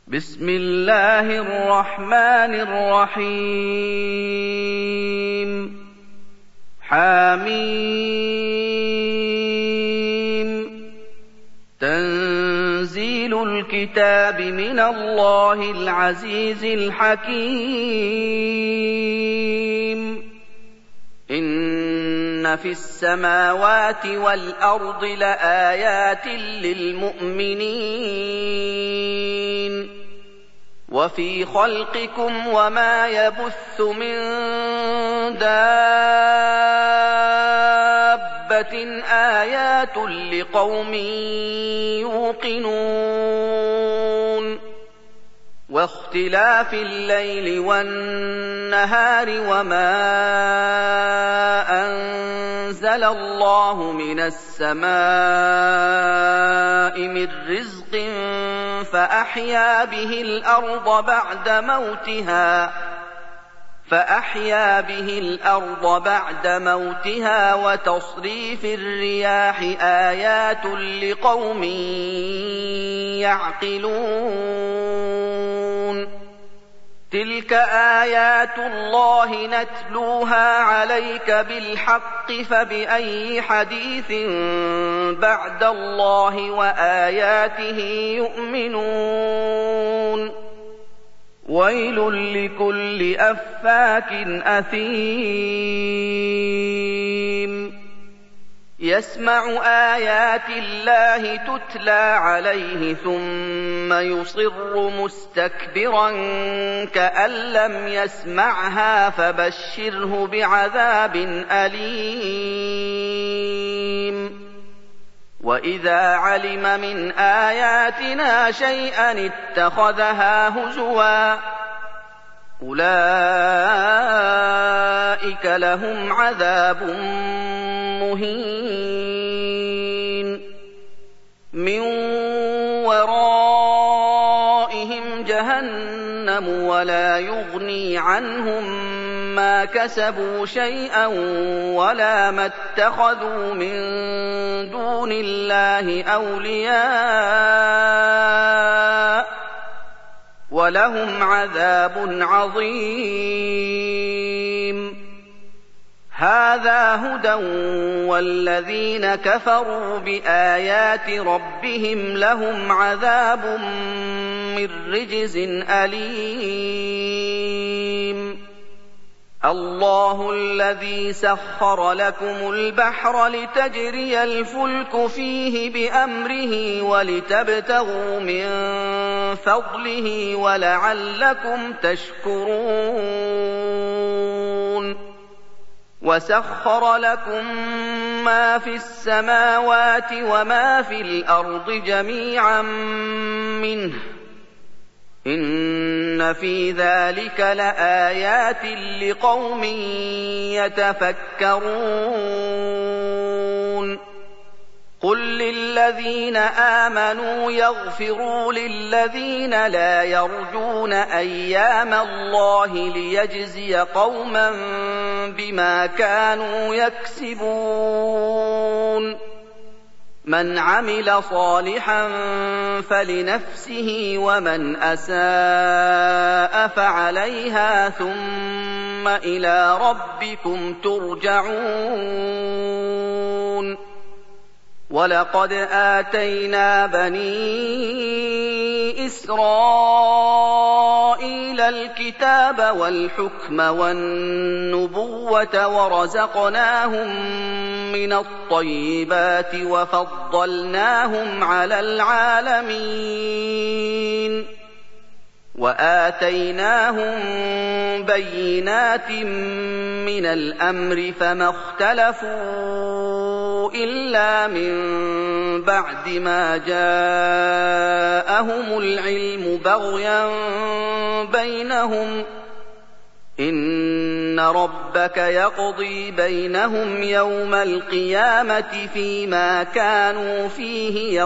بسم الله الرحمن الرحيم حميم تنزيل الكتاب من الله العزيز الحكيم إن في السماوات والأرض لآيات للمؤمنين وفي خلقكم وما يبث من دابة آيات لقوم يوقنون واختلاف الليل والنهار وما أنزل الله من السماء من رزق فأحيا به الأرض بعد موتها وتصريف الرياح آيات لقوم يعقلون تلك آيات الله نتلوها عليك بالحق فبأي حديث بعد الله وآياته يؤمنون ويل لكل أفاك أثيم يسمع آيات الله تتلى عليه ثم يصر مستكبرا كأن لم يسمعها فبشره بعذاب أليم وإذا علم من آياتنا شيئا اتخذها هزوا أولئك لهم عذاب مهين من ورائهم جهنم ولا يغني عنهم ما كسبوا شيئا ولا ما اتخذوا من دون الله أولياء ولهم عذاب عظيم هذا هدى والذين كفروا بآيات ربهم لهم عذاب من رجز أليم الله الذي سخر لكم البحر لتجري الفلك فيه بأمره ولتبتغوا من فضله ولعلكم تشكرون وسخر لكم ما في السماوات وما في الأرض جميعا منه إن في ذلك لآيات لقوم يتفكرون قل للذين آمنوا يغفروا للذين لا يرجون أيام الله ليجزي قوما بما كانوا يكسبون من عمل صالحا فلنفسه ومن أساء فعليها ثم إلى ربكم ترجعون ولقد آتينا بني إسرائيل الكتاب والحكم والنبوة ورزقناهم من الطيبات وفضلناهم على العالمين وآتيناهم بينات من الأمر فما اختلفوا إلا من بعد ما جاءهم العلم بغيا بينهم إن ربك يقضي بينهم يوم القيامة فيما كانوا فيه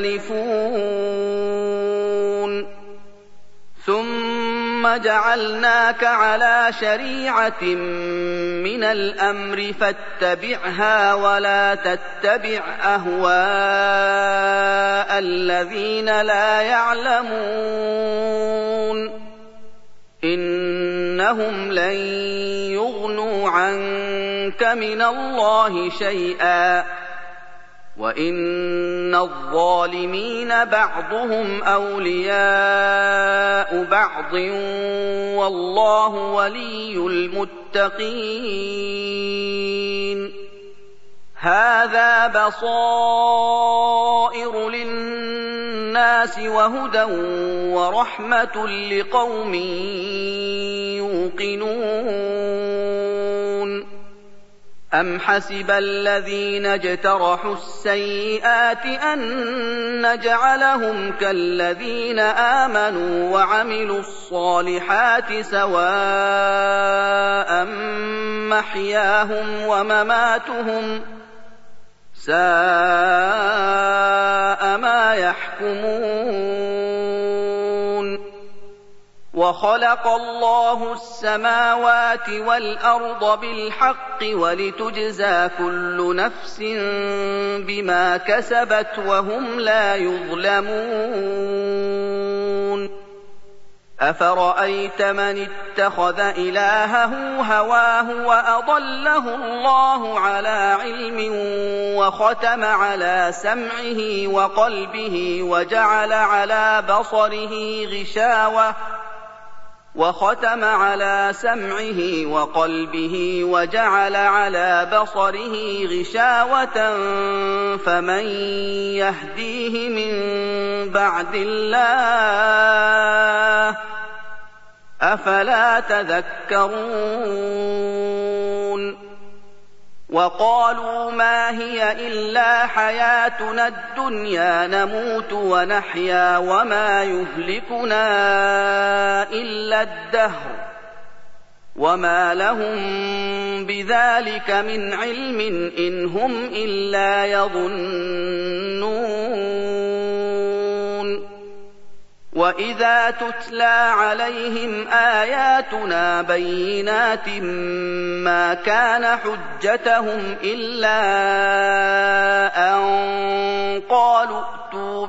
يختلفون ثم جعلناك على شريعة من الأمر فاتبعها ولا تتبع أهواء الذين لا يعلمون إنهم لن يغنوا عنك من الله شيئا وإن الظالمين بعضهم أولياء بعض والله ولي المتقين هذا بصائر للناس وهدى ورحمة لقوم يوقنون أم حسب الذين اجترحوا السيئات أن نجعلهم كالذين آمنوا وعملوا الصالحات سواء محياهم ومماتهم ساء ما يحكمون وخلق الله السماوات والأرض بالحق ولتجزى كل نفس بما كسبت وهم لا يظلمون أفرأيت من اتخذ إلهه هواه وأضله الله على علم وختم على سمعه وقلبه وجعل على بصره غشاوة فمن يهديه من بعد الله أفلا تذكرون وقالوا ما هي إلا حياتنا الدنيا نموت ونحيا وما يهلكنا إلا الدهر وما لهم بذلك من علم إن هم إلا يظنون وإذا تتلى عليهم آياتنا بينات ما كان حجتهم إلا أن قالوا ائتوا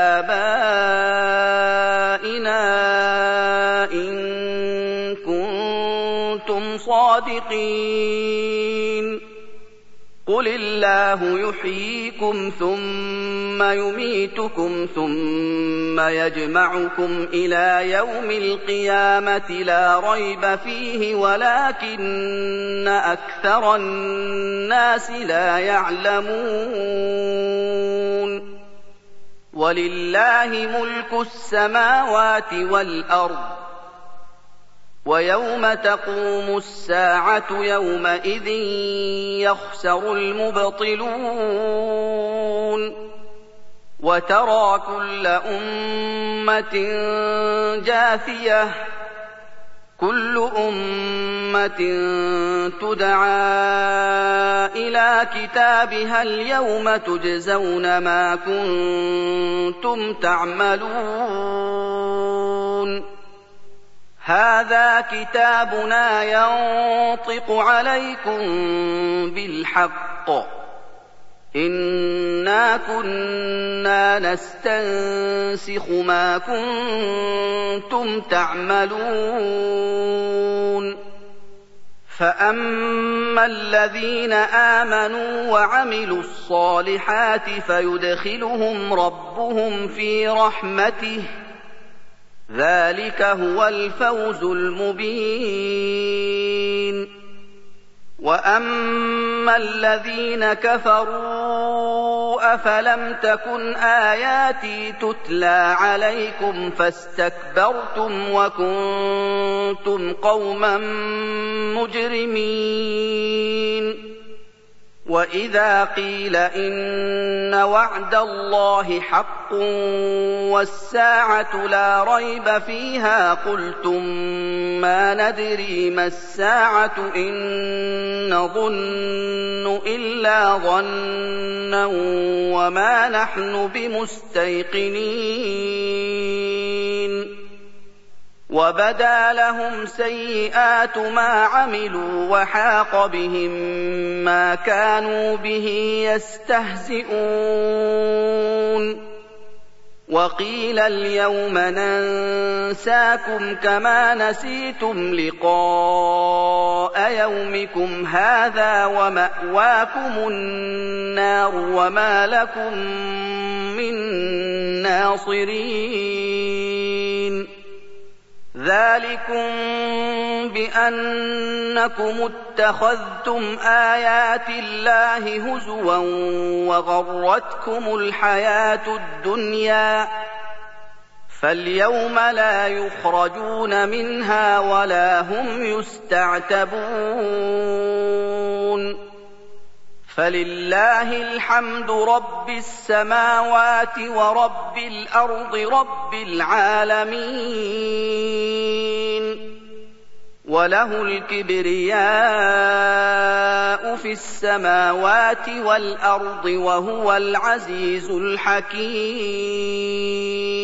بآبائنا إن كنتم صادقين قل الله يحييكم ثم يميتكم ثم يجمعكم إلى يوم القيامة لا ريب فيه ولكن أكثر الناس لا يعلمون ولله ملك السماوات والأرض ويوم تقوم الساعة يومئذ يخسر المبطلون وترى كل أمة جاثية كل أمة تدعى إلى كتابها اليوم تجزون ما كنتم تعملون هذا كتابنا ينطق عليكم بالحق إنا كنا نستنسخ ما كنتم تعملون فأما الذين آمنوا وعملوا الصالحات فيدخلهم ربهم في رحمته ذلك هو الفوز المبين وأما الذين كفروا أفلم تكن آياتي تتلى عليكم فاستكبرتم وكنتم قوما مجرمين وإذا قيل إن وعد الله حق والساعة لا ريب فيها قلتم ما ندري ما الساعة إن نظن إلا ظنا وما نحن بمستيقنين وبدا لهم سيئات ما عملوا وحاق بهم ما كانوا به يستهزئون وقيل اليوم ننساكم كما نسيتم لقاء يومكم هذا ومأواكم النار وما لكم من ناصرين ذلكم بأنكم اتخذتم آيات الله هزوا وغرتكم الحياة الدنيا فاليوم لا يخرجون منها ولا هم يستعتبون فلله الحمد رب السماوات ورب الأرض رب العالمين وله الكبرياء في السماوات والأرض وهو العزيز الحكيم